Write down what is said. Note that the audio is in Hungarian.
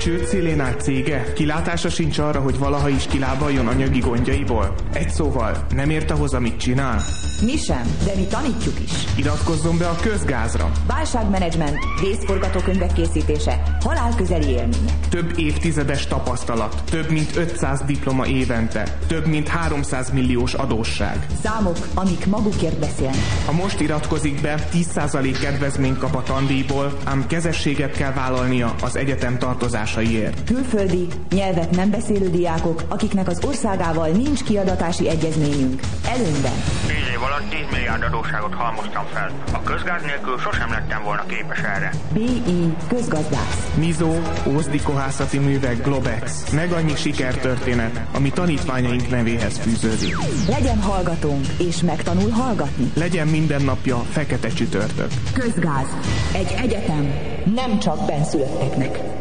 Csőd szélén áll cége? Kilátása sincs arra, hogy valaha is kilábaljon anyagi gondjaiból? Egy szóval, nem ért ahhoz, amit csinál? Mi sem, de mi tanítjuk is. Iratkozzon be a Közgázra. Válságmenedzsment, vészforgatókönyvek készítése, halálközeli élmények. Több évtizedes tapasztalat, több mint 500 diploma évente, több mint 300 milliós adósság. Számok, amik magukért beszélnek. Ha most iratkozik be, 10% kedvezményt kap a tandíjból, ám kezességet kell vállalnia az egyetem tartozásaiért. Külföldi, nyelvet nem beszélő diákok, akiknek az országával nincs kiadatási egyezményünk. Előnyben. 10 év alatt 10 milliárd adósságot halmoztam fel. A Közgáz nélkül sosem lettem volna képes erre. BI Közgazdász. Mizó, Ózdi Kohászati Művek, Globex. Meg annyi sikertörténet, ami tanítványaink nevéhez fűződik. Legyen hallgatónk, és megtanul hallgatni. Legyen minden napja fekete csütörtök. Közgáz. Egy egyetem nem csak bennszülötteknek.